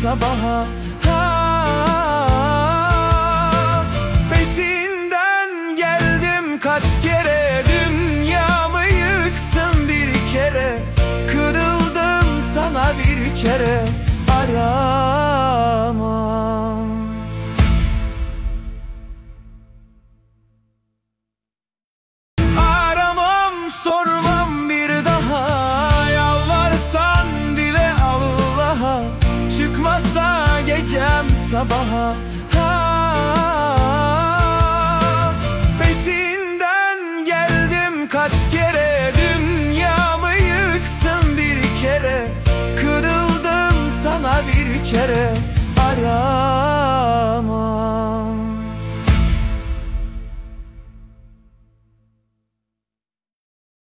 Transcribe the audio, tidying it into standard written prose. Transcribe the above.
sabaha. Peşinden geldim kaç kere, dünyamı yıktım bir kere. Kırıldım sana bir kere, aramam. Aramam, sormam bir daha, yalvarsan bile Allah'a. Çıkmazsa gecem sabaha. Peşinden geldim kaç kere, dünyamı yıktım bir kere. Kırıldım sana bir kere, aramam.